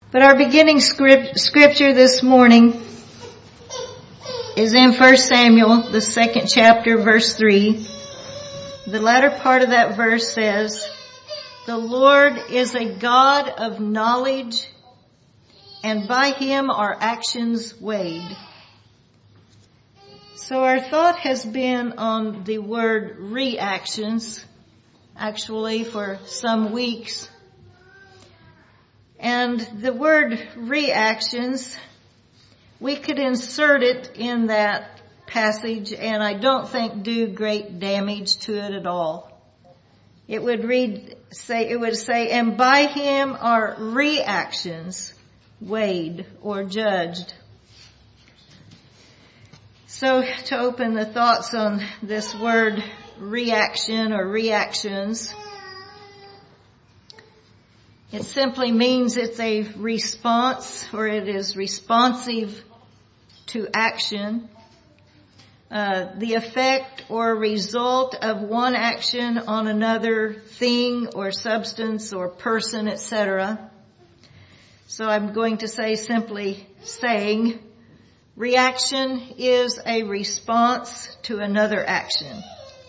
But our beginning scripture this morning is in 1 Samuel, the 2nd chapter, verse 3. The latter part of that verse says, "The Lord is a God of knowledge, and by him are actions weighed." So our thought has been on the word reactions, actually for some weeks. And the word reactions, we could insert it in that passage and I don't think do great damage to it at all. It would say, "And by him are reactions weighed or judged." So to open the thoughts on this word reaction or reactions, it simply means it's a response, or it is responsive to action. The effect or result of one action on another thing or substance or person, etc. So I'm going to say simply saying, reaction is a response to another action.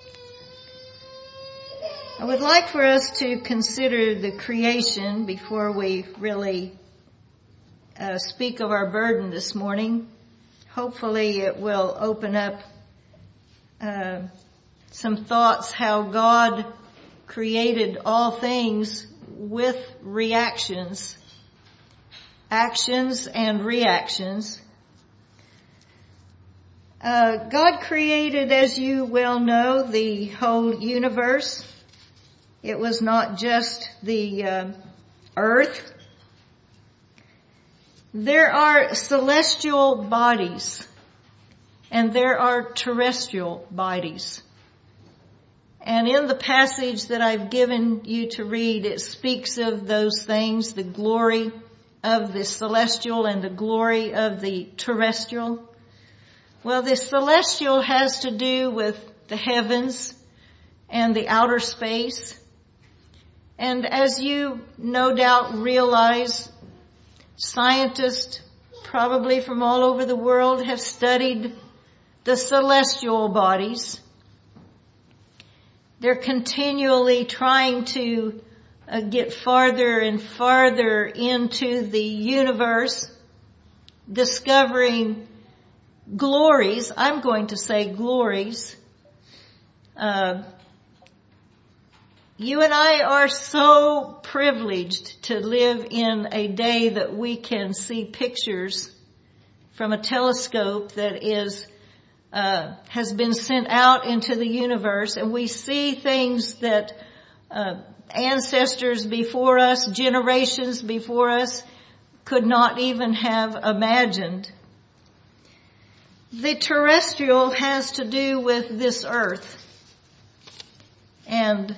I would like for us to consider the creation before we really speak of our burden this morning. Hopefully it will open up some thoughts how God created all things with reactions, actions and reactions. God created, as you well know, the whole universe. It was not just the earth. There are celestial bodies and there are terrestrial bodies. And in the passage that I've given you to read, it speaks of those things, the glory of the celestial and the glory of the terrestrial. Well, the celestial has to do with the heavens and the outer space. And as you no doubt realize, scientists probably from all over the world have studied the celestial bodies. They're continually trying to get farther and farther into the universe, discovering glories. I'm going to say glories. You and I are so privileged to live in a day that we can see pictures from a telescope that has been sent out into the universe, and we see things that ancestors before us, generations before us, could not even have imagined. The terrestrial has to do with this earth. And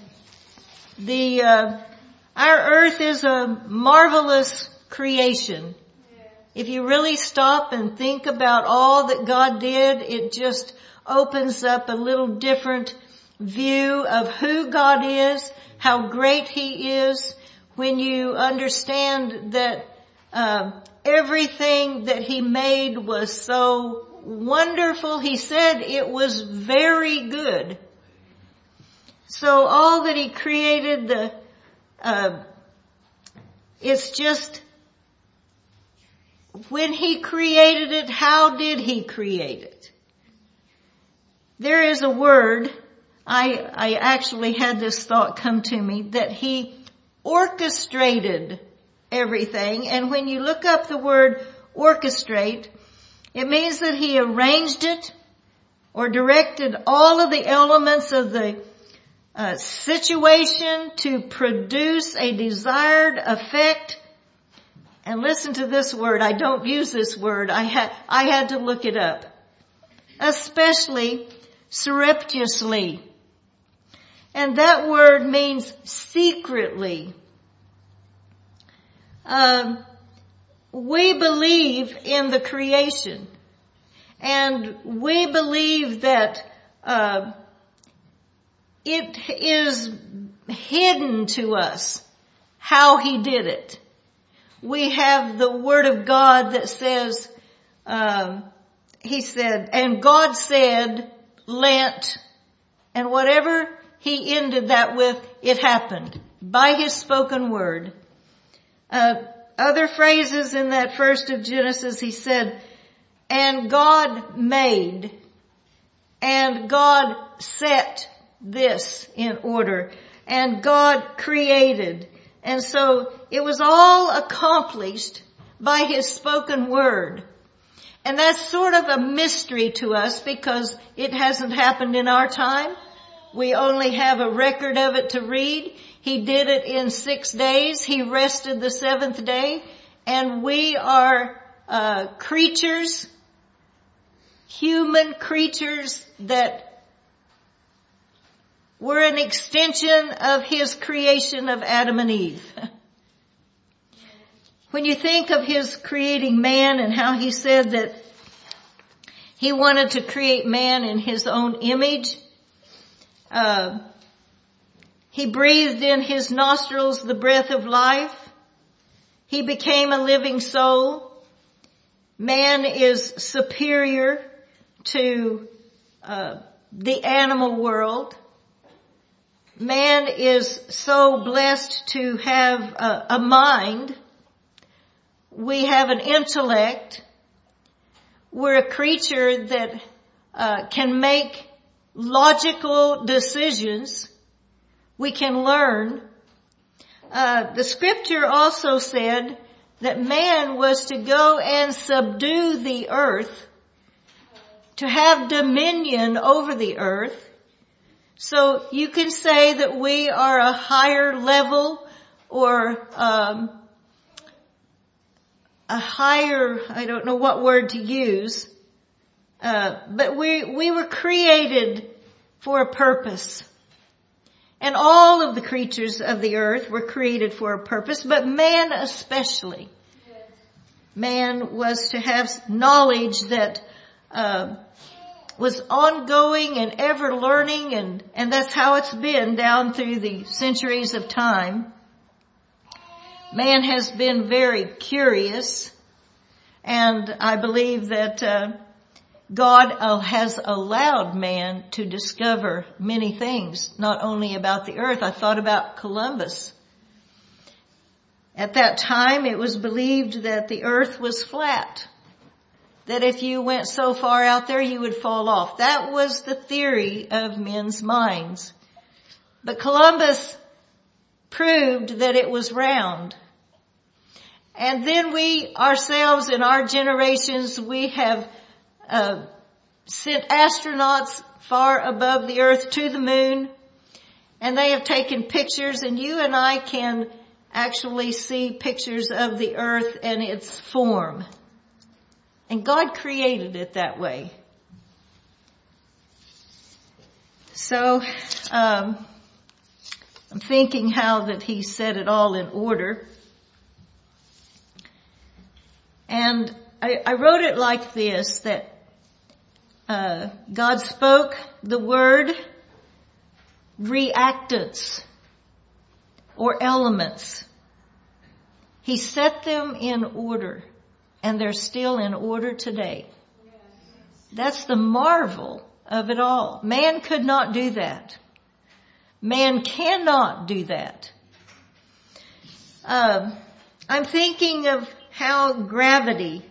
our earth is a marvelous creation. If you really stop and think about all that God did, it just opens up a little different view of who God is, how great He is, when you understand that everything that He made was so wonderful. He said it was very good. So all that He created, it's just, when He created it, how did He create it? There is a word, I actually had this thought come to me, that He orchestrated everything. And when you look up the word orchestrate, it means that He arranged it or directed all of the elements of the situation to produce a desired effect. And listen to this word. I don't use this word. I had to look it up. Especially surreptitiously. And that word means secretly. We believe in the creation. And we believe that it is hidden to us how He did it. we have the Word of God that says, he said, and God said, Lent, and whatever he ended that with, it happened by his spoken word. Other phrases in that first of Genesis, he said, and God made, and God set this in order, and God created. And so it was all accomplished by his spoken word. And that's sort of a mystery to us because it hasn't happened in our time. We only have a record of it to read. He did it in 6 days. He rested the seventh day. And we are creatures, human creatures that were an extension of his creation of Adam and Eve. When you think of his creating man and how he said that he wanted to create man in his own image, he breathed in his nostrils the breath of life. He became a living soul. Man is superior to the animal world. Man is so blessed to have a mind. We have an intellect. We're a creature that can make logical decisions. We can learn. The scripture also said that man was to go and subdue the earth, to have dominion over the earth. So you can say that we are a higher level or a higher, I don't know what word to use, but we were created for a purpose. And all of the creatures of the earth were created for a purpose, but man especially. Man was to have knowledge that was ongoing and ever learning, and that's how it's been down through the centuries of time. Man has been very curious, and I believe that God has allowed man to discover many things, not only about the earth. I thought about Columbus. At that time, it was believed that the earth was flat, that if you went so far out there, you would fall off. That was the theory of men's minds. But Columbus proved that it was round. And then we ourselves in our generations, we have sent astronauts far above the earth to the moon, and they have taken pictures, and you and I can actually see pictures of the earth and its form. And God created it that way. So, I'm thinking how that he set it all in order. And I wrote it like this, that God spoke the word, reactants or elements. He set them in order, and they're still in order today. That's the marvel of it all. Man could not do that. Man cannot do that. I'm thinking of how gravity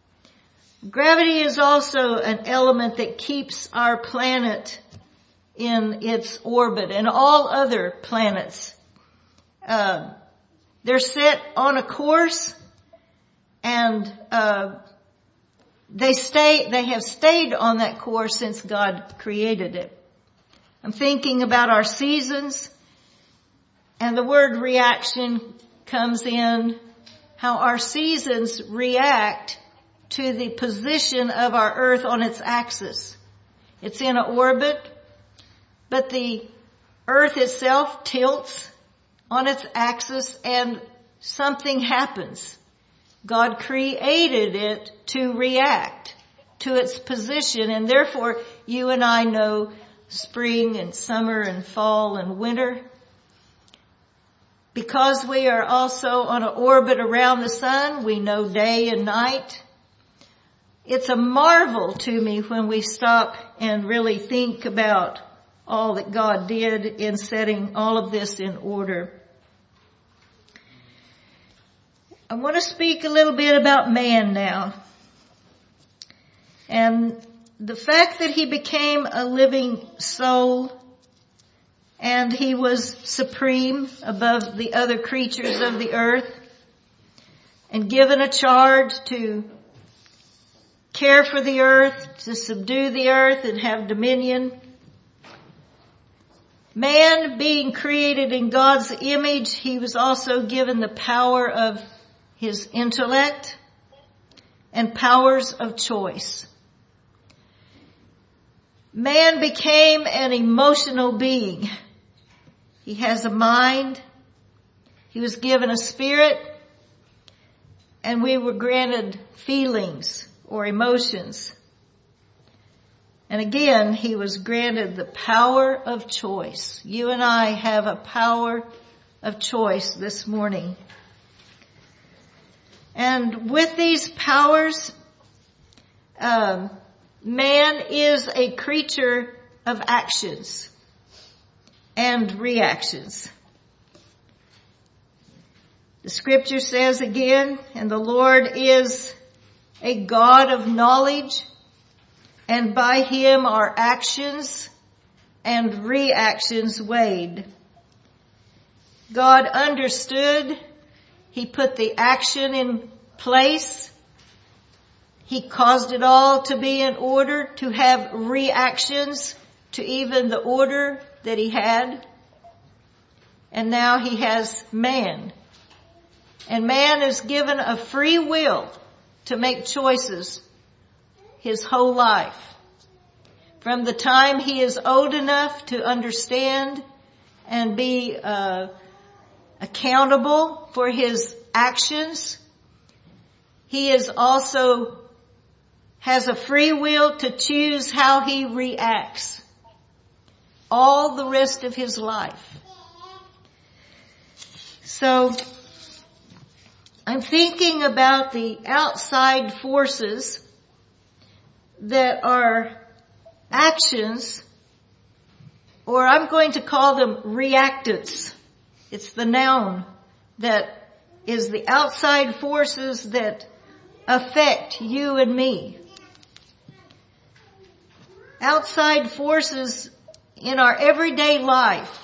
is also an element that keeps our planet in its orbit and all other planets. They're set on a course, and they have stayed on that course since God created it. I'm thinking about our seasons, and the word reaction comes in, how our seasons react to the position of our earth on its axis. It's in an orbit, but the earth itself tilts on its axis and something happens. God created it to react to its position, and therefore you and I know spring and summer and fall and winter. Because we are also on an orbit around the sun, we know day and night. It's a marvel to me when we stop and really think about all that God did in setting all of this in order. I want to speak a little bit about man now. And the fact that he became a living soul and he was supreme above the other creatures of the earth and given a charge to care for the earth, to subdue the earth and have dominion. Man being created in God's image, he was also given the power of his intellect and powers of choice. Man became an emotional being. He has a mind. He was given a spirit. And we were granted feelings or emotions. And again, he was granted the power of choice. You and I have a power of choice this morning. And with these powers, man is a creature of actions and reactions. The scripture says again, and the Lord is a God of knowledge, and by him are actions and reactions weighed. God understood. He put the action in place. He caused it all to be in order, to have reactions to even the order that he had. And now he has man. And man is given a free will to make choices his whole life. From the time he is old enough to understand and be accountable for his actions, he is also has a free will to choose how he reacts all the rest of his life. So I'm thinking about the outside forces that are actions, or I'm going to call them reactants. It's the noun that is the outside forces that affect you and me. Outside forces in our everyday life,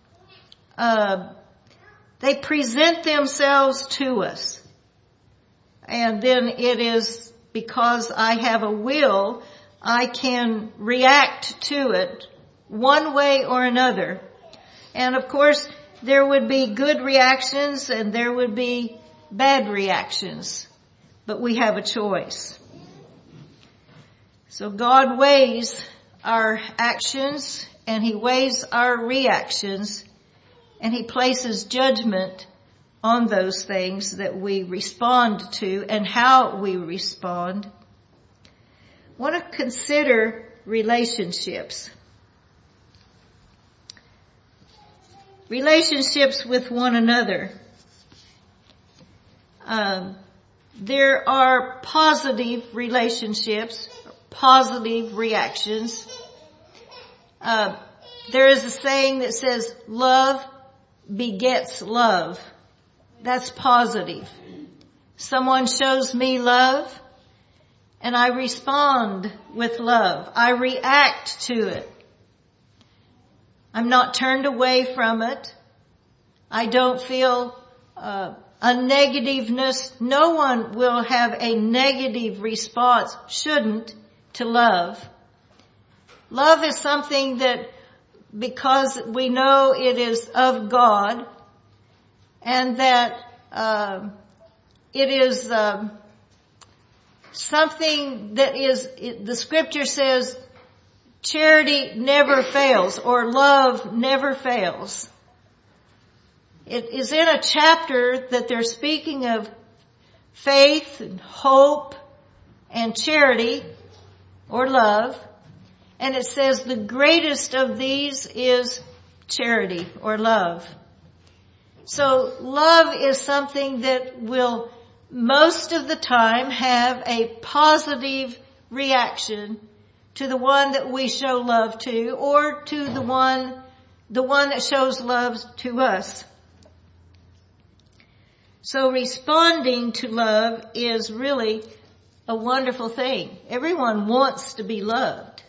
they present themselves to us. And then it is because I have a will, I can react to it one way or another. And of course, there would be good reactions and there would be bad reactions. But we have a choice. So God weighs our actions and he weighs our reactions and he places judgment on those things that we respond to and how we respond. I want to consider relationships. Relationships with one another. There are positive relationships, positive reactions. There is a saying that says, love begets love. That's positive. Someone shows me love, and I respond with love. I react to it. I'm not turned away from it. I don't feel a negativeness. No one will have a negative response, shouldn't, to love. Love is something that, because we know it is of God, and that it is something that is, the scripture says, charity never fails, or love never fails. It is in a chapter that they're speaking of faith and hope and charity, or love. And it says the greatest of these is charity or love. So love is something that will most of the time have a positive reaction to the one that we show love to, or to the one that shows love to us. So responding to love is really a wonderful thing. Everyone wants to be loved.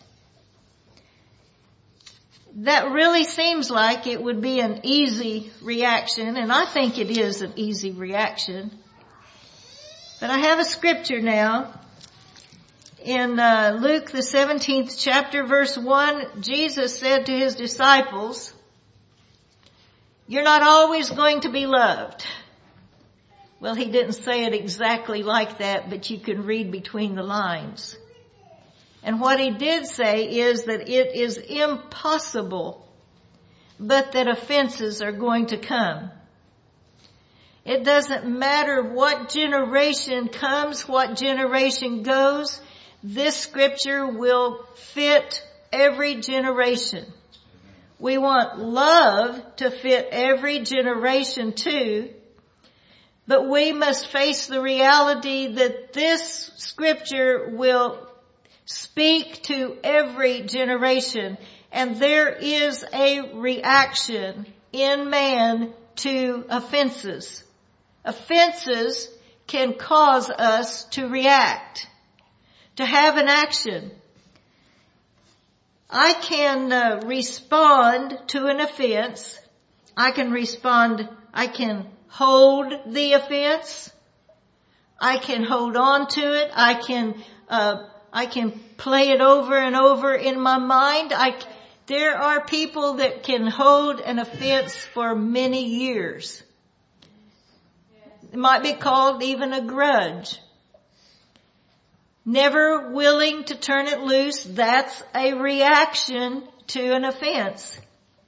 That really seems like it would be an easy reaction, and I think it is an easy reaction. But I have a scripture now. In Luke the 17th chapter, verse 1, Jesus said to his disciples, "You're not always going to be loved." Well, he didn't say it exactly like that, but you can read between the lines. And what he did say is that it is impossible, but that offenses are going to come. It doesn't matter what generation comes, what generation goes, this scripture will fit every generation. We want love to fit every generation too, but we must face the reality that this scripture will speak to every generation, and there is a reaction in man to offenses. Offenses can cause us to react, to have an action. I can respond to an offense. I can hold the offense. I can hold on to it. I can play it over and over in my mind. There are people that can hold an offense for many years. It might be called even a grudge. Never willing to turn it loose, that's a reaction to an offense.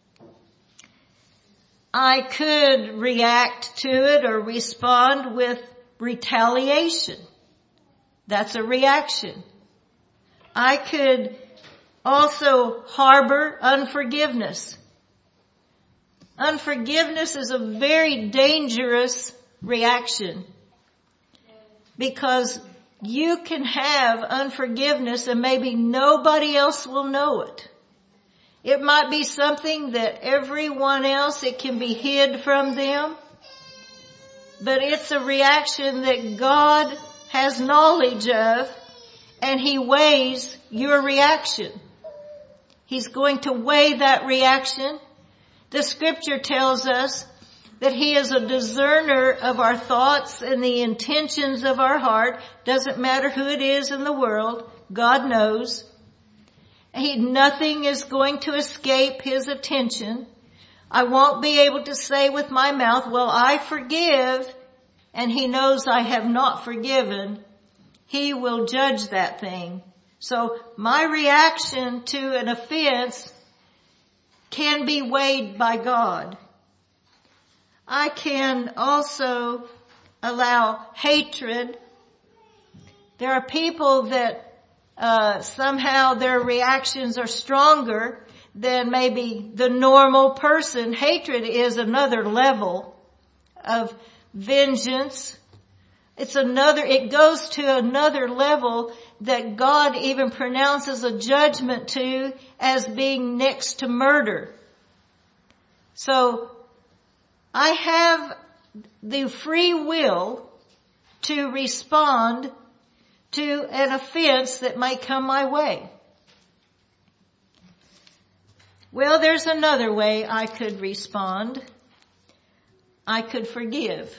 I could react to it or respond with retaliation. That's a reaction. I could also harbor unforgiveness. Unforgiveness is a very dangerous reaction, because you can have unforgiveness and maybe nobody else will know it. It might be something that everyone else, it can be hid from them, but it's a reaction that God has knowledge of, and He weighs your reaction. He's going to weigh that reaction. The scripture tells us that He is a discerner of our thoughts and the intentions of our heart. Doesn't matter who it is in the world, God knows. Nothing is going to escape His attention. I won't be able to say with my mouth, well, I forgive, and He knows I have not forgiven. He will judge that thing. So my reaction to an offense can be weighed by God. I can also allow hatred. There are people that somehow their reactions are stronger than maybe the normal person. Hatred is another level of vengeance. It goes to another level that God even pronounces a judgment to as being next to murder. So I have the free will to respond to an offense that may come my way. Well, there's another way I could respond. I could forgive.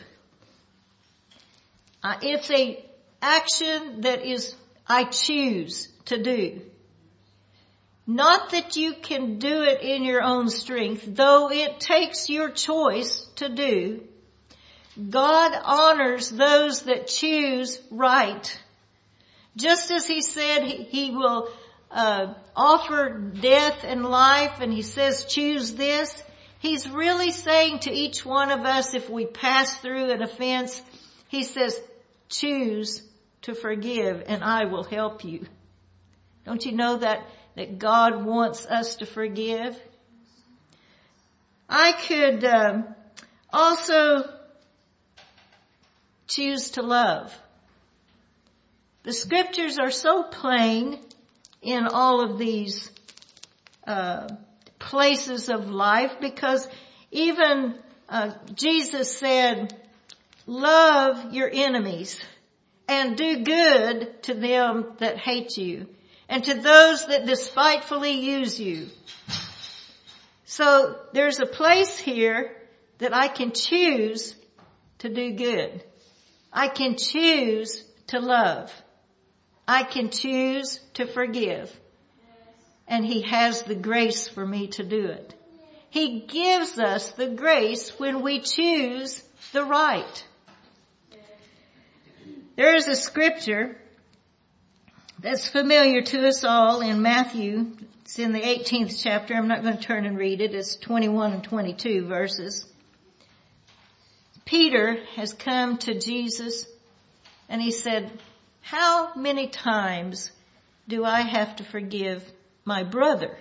It's a action that I choose to do. Not that you can do it in your own strength, though it takes your choice to do. God honors those that choose right. Just as He said He will offer death and life, and He says choose this, He's really saying to each one of us, if we pass through an offense, He says, choose to forgive and I will help you. Don't you know that God wants us to forgive? I could Also, choose to love. The scriptures are so plain in all of these places of life, because even Jesus said, love your enemies and do good to them that hate you and to those that despitefully use you. So there's a place here that I can choose to do good. I can choose to love. I can choose to forgive. And He has the grace for me to do it. He gives us the grace when we choose the right. There is a scripture that's familiar to us all in Matthew. It's in the 18th chapter. I'm not going to turn and read it. It's 21 and 22 verses. Peter has come to Jesus and he said, how many times do I have to forgive my brother?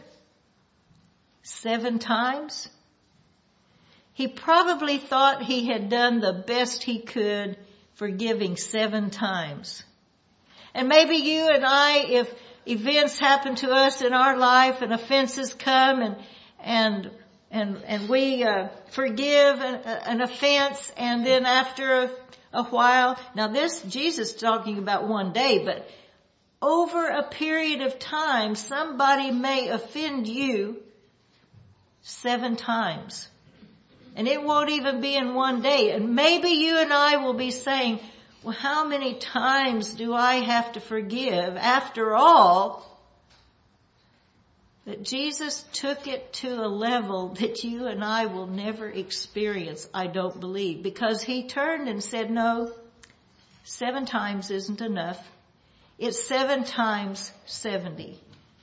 7 times? He probably thought he had done the best he could forgiving 7 times. And maybe you and I, if events happen to us in our life and offenses come and we forgive an offense, and then after a while, now this Jesus is talking about one day, but over a period of time, somebody may offend you 7 times. And it won't even be in one day. And maybe you and I will be saying, well, how many times do I have to forgive? After all, that Jesus took it to a level that you and I will never experience, I don't believe. Because He turned and said, no, 7 times isn't enough. It's 7 times 70.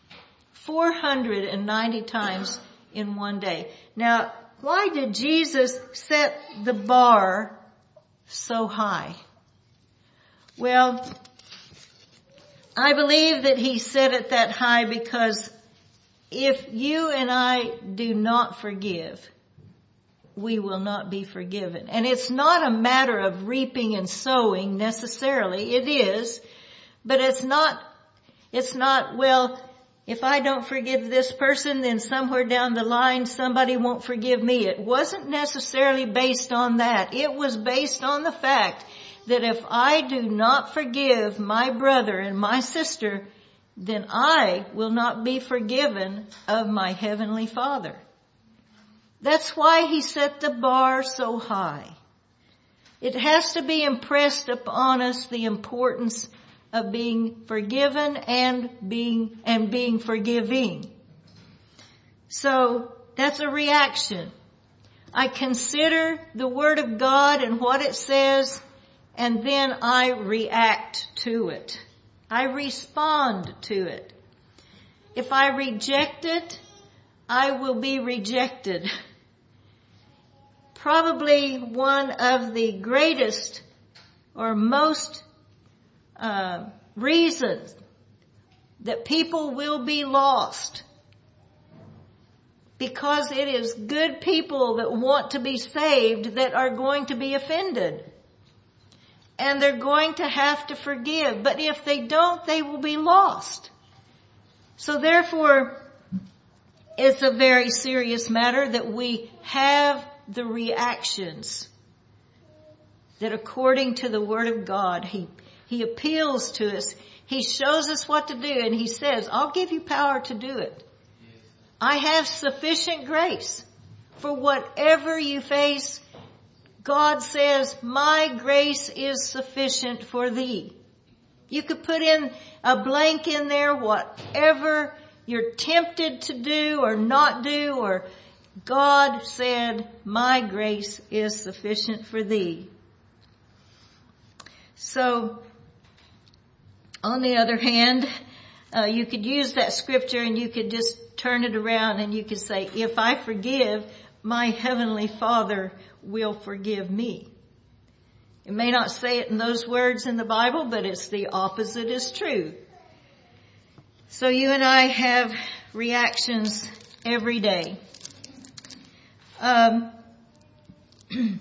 490 times in one day. Now, why did Jesus set the bar so high? Well, I believe that He set it that high because if you and I do not forgive, we will not be forgiven. And it's not a matter of reaping and sowing necessarily. It is, but it's not, well, if I don't forgive this person, then somewhere down the line somebody won't forgive me. It wasn't necessarily based on that. It was based on the fact that if I do not forgive my brother and my sister, then I will not be forgiven of my Heavenly Father. That's why He set the bar so high. It has to be impressed upon us the importance of being forgiven and being forgiving. So that's a reaction. I consider the Word of God and what it says, and then I react to it. I respond to it. If I reject it, I will be rejected. Probably one of the greatest or most reasons that people will be lost, because it is good people that want to be saved that are going to be offended. And they're going to have to forgive. But if they don't, they will be lost. So therefore, it's a very serious matter that we have the reactions that according to the Word of God, He appeals to us. He shows us what to do, and He says, I'll give you power to do it. I have sufficient grace for whatever you face. God says, my grace is sufficient for thee. You could put in a blank in there, whatever you're tempted to do or not do, or God said, my grace is sufficient for thee. So, on the other hand, you could use that scripture and you could just turn it around and you could say, if I forgive, my Heavenly Father will forgive me. It may not say it in those words in the Bible, but it's the opposite is true. So you and I have reactions every day. I'm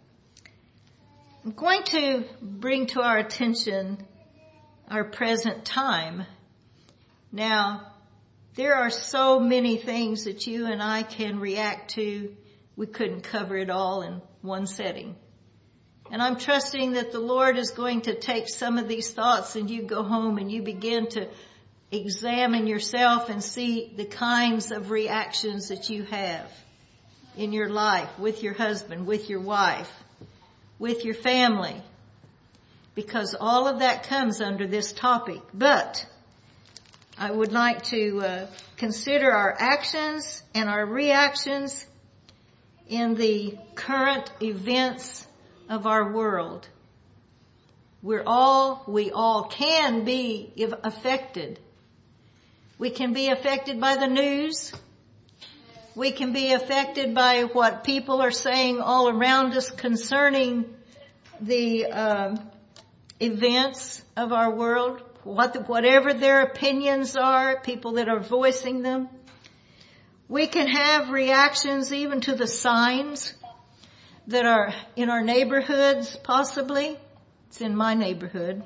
going to bring to our attention our present time. Now, there are so many things that you and I can react to. We couldn't cover it all in one setting. And I'm trusting that the Lord is going to take some of these thoughts and you go home and you begin to examine yourself and see the kinds of reactions that you have in your life, with your husband, with your wife, with your family. Because all of that comes under this topic. But I would like to consider our actions and our reactions in the current events of our world. We all can be affected. We can be affected by the news. We can be affected by what people are saying all around us concerning the events of our world, whatever their opinions are, people that are voicing them. We can have reactions even to the signs that are in our neighborhoods, possibly. It's in my neighborhood.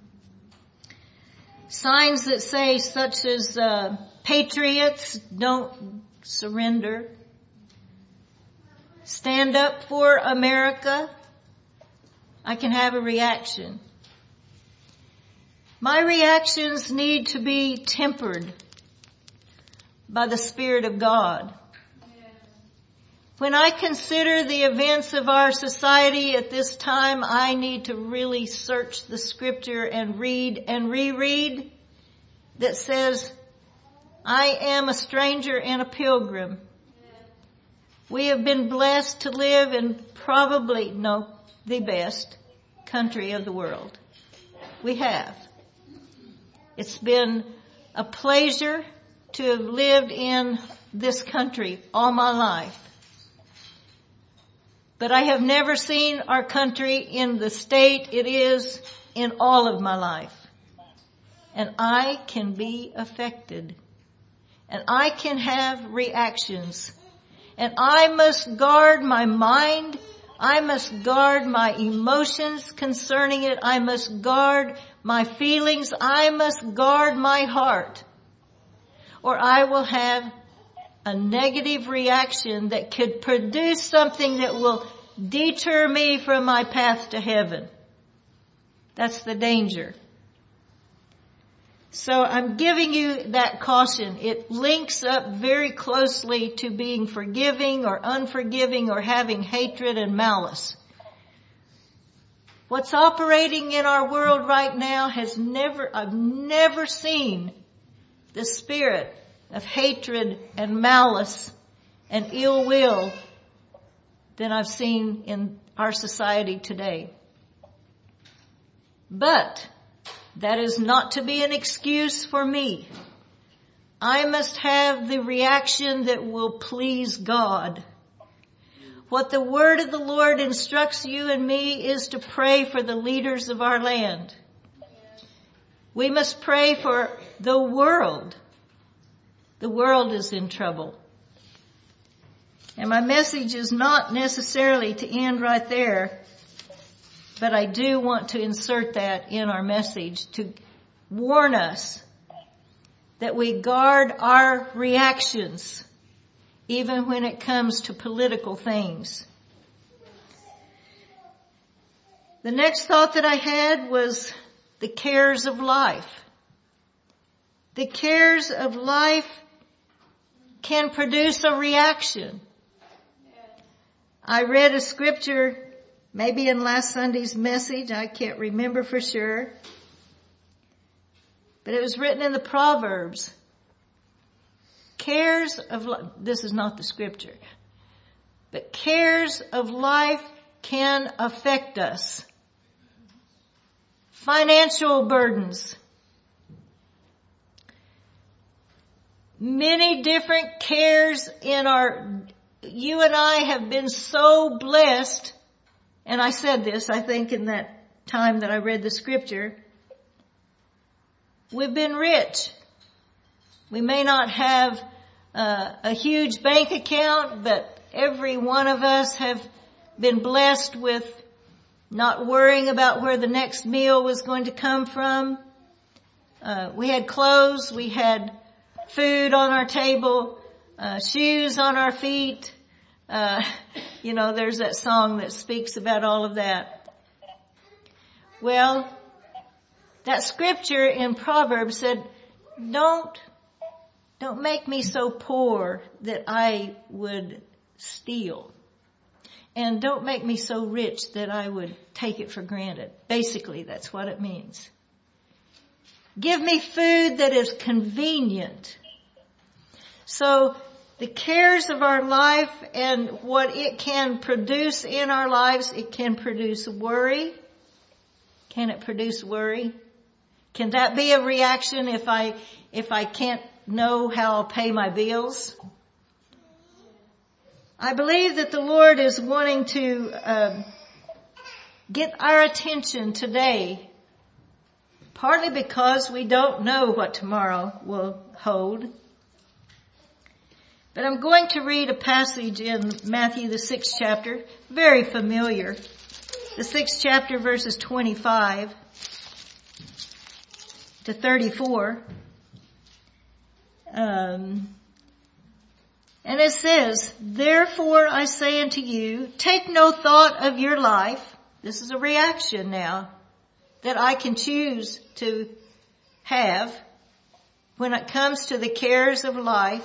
Signs that say such as, patriots, don't surrender. Stand up for America. I can have a reaction. My reactions need to be tempered by the Spirit of God. When I consider the events of our society at this time, I need to really search the scripture and read and reread that says, I am a stranger and a pilgrim. We have been blessed to live in the best country of the world. We have. It's been a pleasure to have lived in this country all my life. But I have never seen our country in the state it is in all of my life. And I can be affected. And I can have reactions. And I must guard my mind. I must guard my emotions concerning it. I must guard my feelings. I must guard my heart. Or I will have a negative reaction that could produce something that will deter me from my path to heaven. That's the danger. So I'm giving you that caution. It links up very closely to being forgiving or unforgiving or having hatred and malice. What's operating in our world right now I've never seen the spirit of hatred and malice and ill will than I've seen in our society today. But that is not to be an excuse for me. I must have the reaction that will please God. What the word of the Lord instructs you and me is to pray for the leaders of our land. We must pray for the world. The world is in trouble. And my message is not necessarily to end right there, but I do want to insert that in our message to warn us that we guard our reactions even when it comes to political things. The next thought that I had was the cares of life. The cares of life can produce a reaction. I read a scripture, maybe in last Sunday's message, I can't remember for sure, but it was written in the Proverbs. Cares of life, this is not the scripture, but cares of life can affect us. Financial burdens. Many different cares you and I have been so blessed, and I said this, I think, in that time that I read the scripture. We've been rich. We may not have a huge bank account, but every one of us have been blessed with not worrying about where the next meal was going to come from. We had clothes, we had food on our table, shoes on our feet. There's that song that speaks about all of that. Well, that scripture in Proverbs said, don't make me so poor that I would steal. And don't make me so rich that I would take it for granted. Basically, that's what it means. Give me food that is convenient. So the cares of our life and what it can produce in our lives, it can produce worry. Can it produce worry? Can that be a reaction if I can't know how I'll pay my bills? I believe that the Lord is wanting to get our attention today, partly because we don't know what tomorrow will hold. But I'm going to read a passage in Matthew, the 6th chapter, very familiar. The 6th chapter, verses 25 to 34. And it says, therefore I say unto you, take no thought of your life. This is a reaction now that I can choose to have when it comes to the cares of life.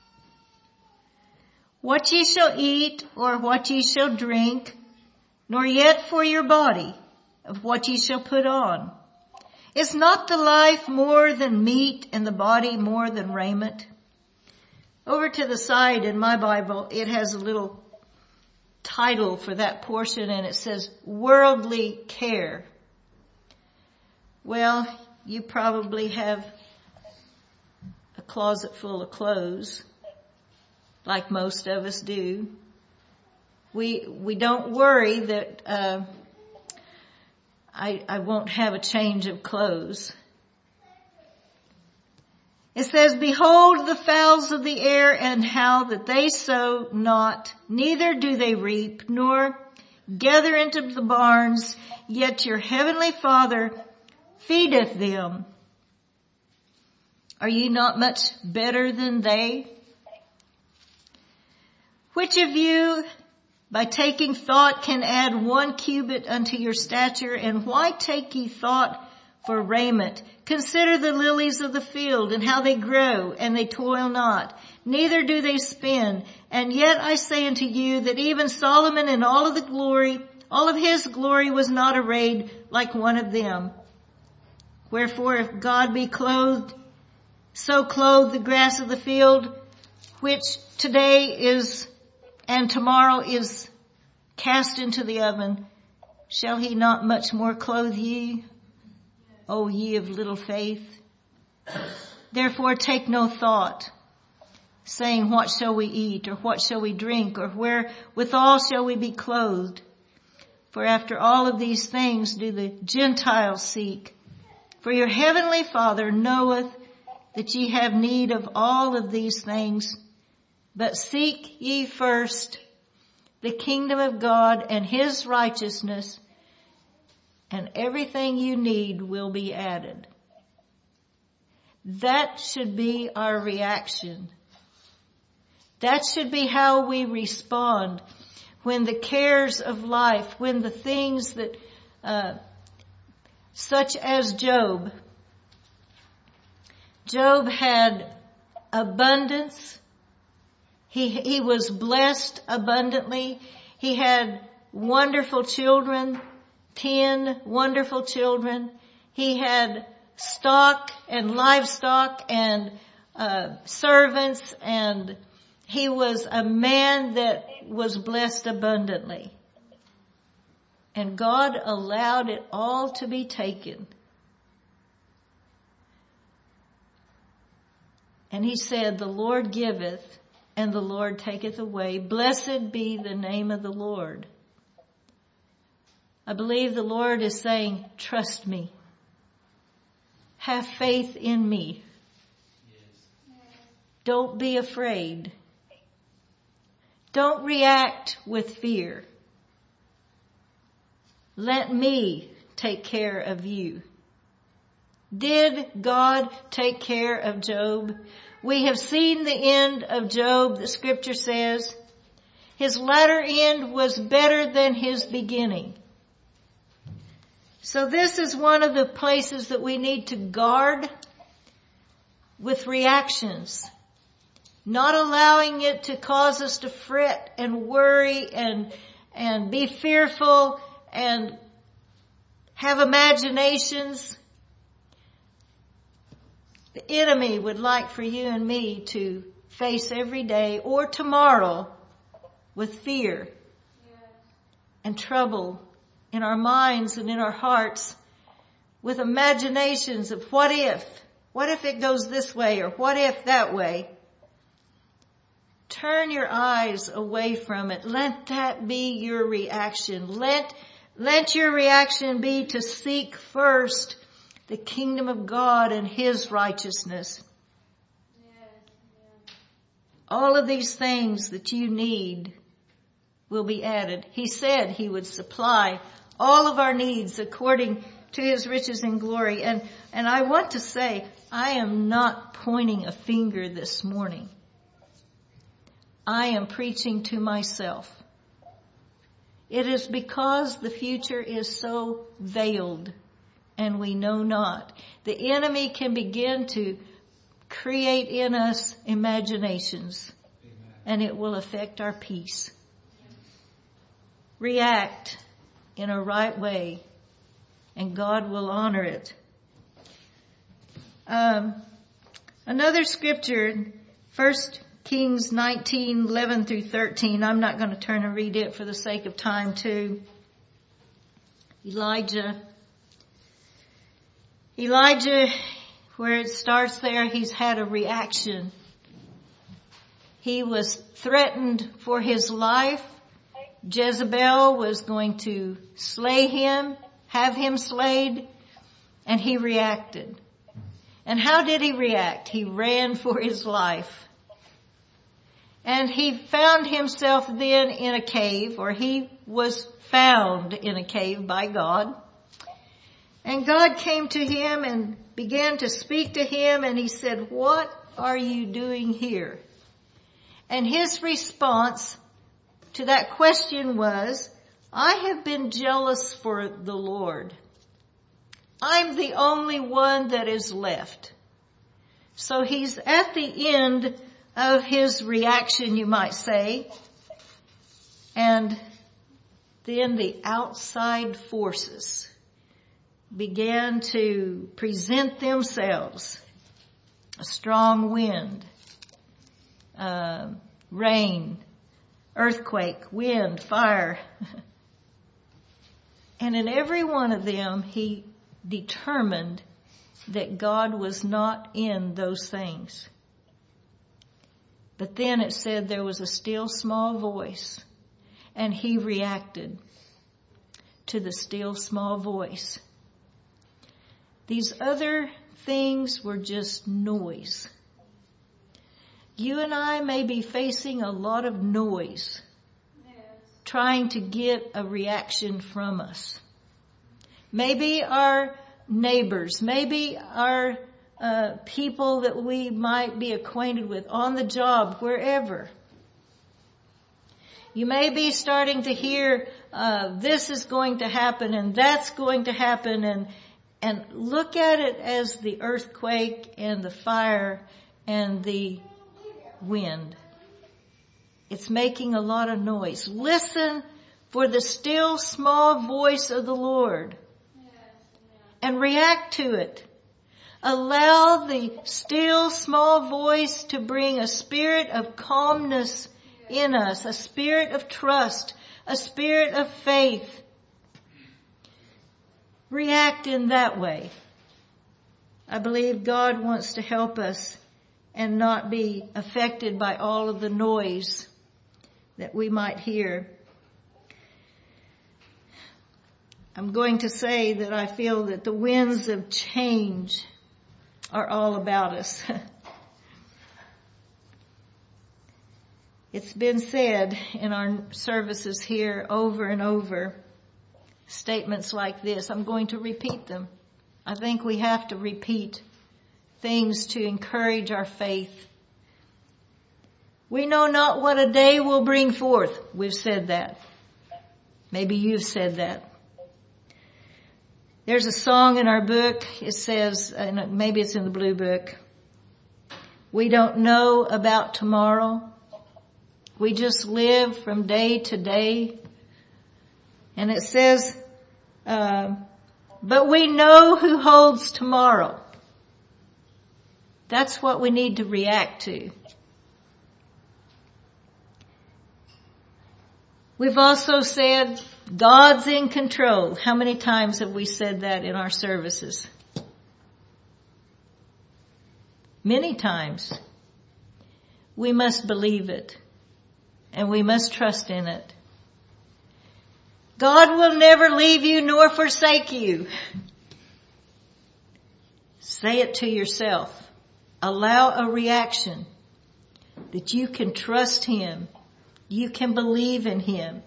What ye shall eat or what ye shall drink, nor yet for your body of what ye shall put on. Is not the life more than meat and the body more than raiment? Over to the side in my Bible, it has a little title for that portion and it says worldly care. Well, you probably have a closet full of clothes, like most of us do. We don't worry that I won't have a change of clothes. It says, behold the fowls of the air, and how that they sow not, neither do they reap, nor gather into the barns, yet your heavenly Father feedeth them. Are ye not much better than they? Which of you, by taking thought, can add 1 cubit unto your stature? And why take ye thought for raiment? Consider the lilies of the field, and how they grow, and they toil not, neither do they spin. And yet I say unto you that even Solomon in all of his glory was not arrayed like one of them. Wherefore if God be clothed, so clothe the grass of the field, which today is and tomorrow is cast into the oven, shall he not much more clothe ye, O ye of little faith? Therefore take no thought, saying, what shall we eat, or what shall we drink, or wherewithal shall we be clothed? For after all of these things do the Gentiles seek. For your heavenly Father knoweth that ye have need of all of these things. But seek ye first the kingdom of God and his righteousness, and everything you need will be added. That should be our reaction. That should be how we respond when the cares of life, when the things that, such as Job. Job had abundance. He was blessed abundantly. He had wonderful children, 10 wonderful children. He had stock and livestock and servants, and he was a man that was blessed abundantly. And God allowed it all to be taken. And he said, the Lord giveth and the Lord taketh away. Blessed be the name of the Lord. I believe the Lord is saying, trust me. Have faith in me. Don't be afraid. Don't react with fear. Let me take care of you. Did God take care of Job? We have seen the end of Job, the scripture says. His latter end was better than his beginning. So this is one of the places that we need to guard with reactions. Not allowing it to cause us to fret and worry and be fearful and have imaginations. The enemy would like for you and me to face every day or tomorrow with fear and trouble in our minds and in our hearts, with imaginations of what if it goes this way, or what if that way. Turn your eyes away from it. Let that be your reaction. Let your reaction be to seek first the kingdom of God and His righteousness. All of these things that you need will be added. He said He would supply all of our needs according to His riches and glory. And I want to say, I am not pointing a finger this morning. I am preaching to myself. It is because the future is so veiled and we know not. The enemy can begin to create in us imaginations, and it will affect our peace. React in a right way, and God will honor it. Another scripture, 1 Kings 19:11 through 13. I'm not going to turn and read it for the sake of time too. Elijah, where it starts there, he's had a reaction. He was threatened for his life. Jezebel was going to slay him, have him slayed, and he reacted. And how did he react? He ran for his life. And he found himself then in a cave, or he was found in a cave by God. And God came to him and began to speak to him, and He said, "What are you doing here?" And his response to that question was, "I have been jealous for the Lord. I'm the only one that is left." So he's at the end of his reaction, you might say. And then the outside forces began to present themselves. A strong wind, rain, earthquake, wind, fire. And in every one of them, he determined that God was not in those things. But then it said there was a still small voice, and he reacted to the still small voice. These other things were just noise. You and I may be facing a lot of noise, trying to get a reaction from us. Maybe our neighbors, maybe our people that we might be acquainted with on the job, wherever. You may be starting to hear, this is going to happen and that's going to happen, and look at it as the earthquake and the fire and the wind. It's making a lot of noise. Listen for the still small voice of the Lord and react to it. Allow the still small voice to bring a spirit of calmness in us, a spirit of trust, a spirit of faith. React in that way. I believe God wants to help us and not be affected by all of the noise that we might hear. I'm going to say that I feel that the winds of change are all about us. It's been said in our services here over and over, statements like this. I'm going to repeat them. I think we have to repeat things to encourage our faith. We know not what a day will bring forth. We've said that. Maybe you've said that. There's a song in our book. It says, maybe it's in the blue book, we don't know about tomorrow. We just live from day to day. And it says, but we know who holds tomorrow. That's what we need to react to. We've also said, God's in control. How many times have we said that in our services? Many times. We must believe it. And we must trust in it. God will never leave you nor forsake you. Say it to yourself. Allow a reaction that you can trust Him. You can believe in Him.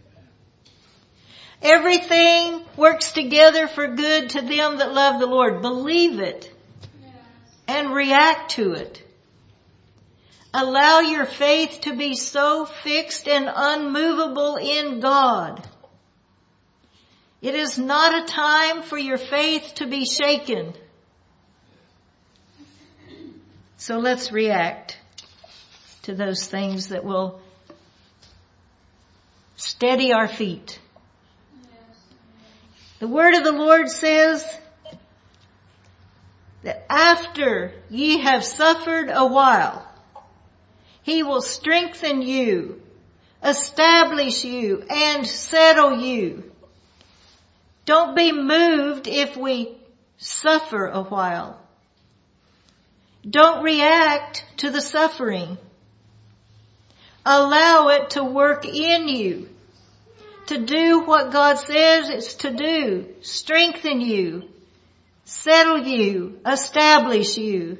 Everything works together for good to them that love the Lord. Believe it and react to it. Allow your faith to be so fixed and unmovable in God. It is not a time for your faith to be shaken. So let's react to those things that will steady our feet. The word of the Lord says that after ye have suffered a while, He will strengthen you, establish you, and settle you. Don't be moved if we suffer a while. Don't react to the suffering. Allow it to work in you, to do what God says it's to do. Strengthen you, settle you, establish you.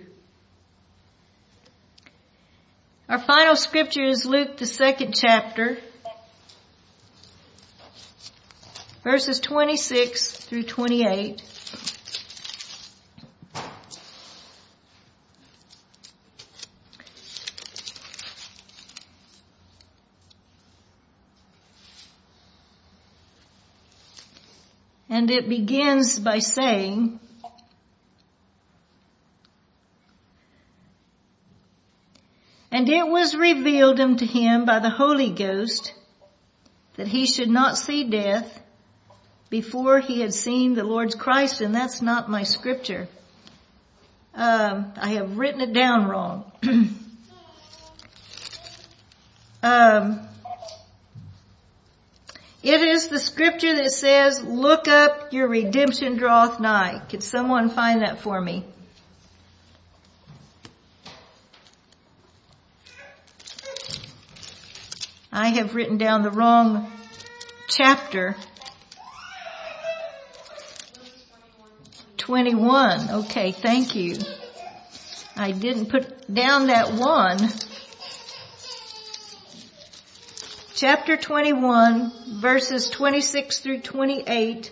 Our final scripture is Luke, the 2nd chapter, verses 26 through 28. And it begins by saying, and it was revealed unto him by the Holy Ghost that he should not see death before he had seen the Lord's Christ. And that's not my scripture. I have written it down wrong. It is the scripture that says, look up, your redemption draweth nigh. Could someone find that for me? I have written down the wrong chapter. 21. Okay, thank you. I didn't put down that one. Chapter 21, verses 26 through 28.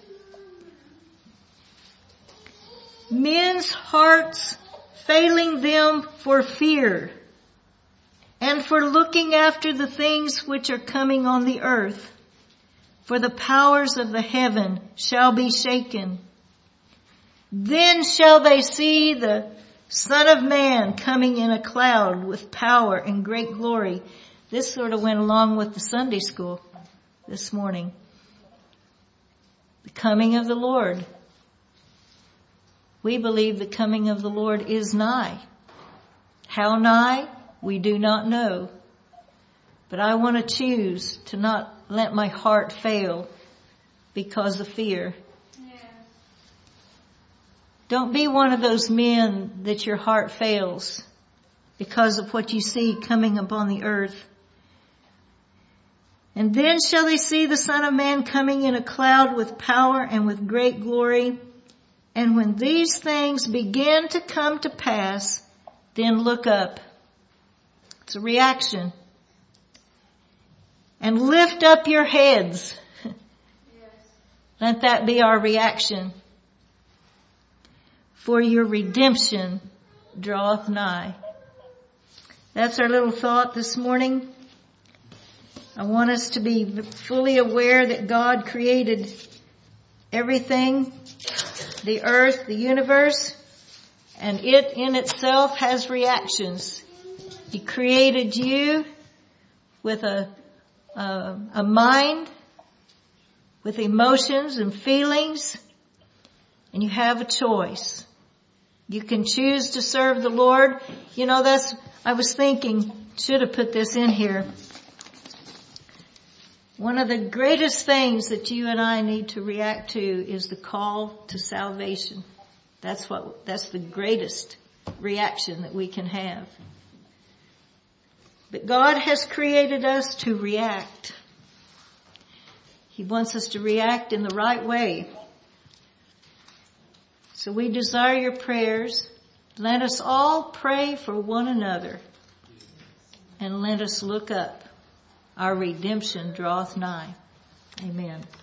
Men's hearts failing them for fear and for looking after the things which are coming on the earth. For the powers of the heaven shall be shaken. Then shall they see the Son of Man coming in a cloud with power and great glory. This sort of went along with the Sunday school this morning. The coming of the Lord. We believe the coming of the Lord is nigh. How nigh? We do not know. But I want to choose to not let my heart fail because of fear. Yeah. Don't be one of those men that your heart fails because of what you see coming upon the earth. And then shall they see the Son of Man coming in a cloud with power and with great glory. And when these things begin to come to pass, then look up. It's a reaction. And lift up your heads. Yes. Let that be our reaction. For your redemption draweth nigh. That's our little thought this morning. I want us to be fully aware that God created everything, the earth, the universe, and it in itself has reactions. He created you with a mind, with emotions and feelings, and you have a choice. You can choose to serve the Lord. You know, I was thinking, should have put this in here. One of the greatest things that you and I need to react to is the call to salvation. That's the greatest reaction that we can have. But God has created us to react. He wants us to react in the right way. So we desire your prayers. Let us all pray for one another. And let us look up. Our redemption draweth nigh. Amen.